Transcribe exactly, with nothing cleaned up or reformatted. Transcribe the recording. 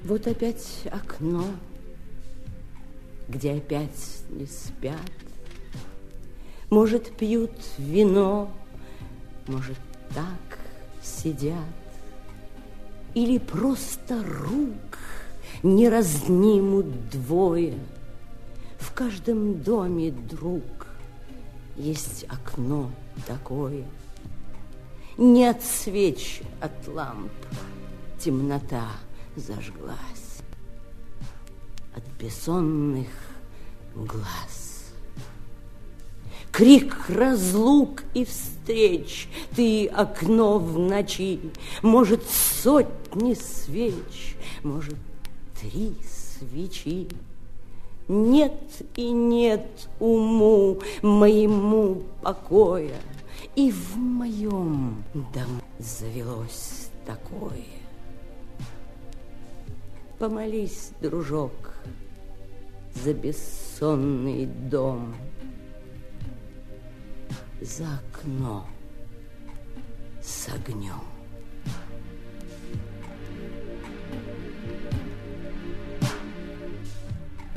Вот опять окно, где опять не спят. Может, пьют вино, может, так сидят. Или просто рук не разнимут двое. В каждом доме, друг, есть окно такое. Нет свеч от ламп, темнота зажглась от бессонных глаз. Крик разлук и встреч, ты окно в ночи, может, сотни свеч, может, три свечи. Нет и нет уму моему покоя, и в моем дому завелось такое. Помолись, дружок, за бессонный дом, за окно с огнем.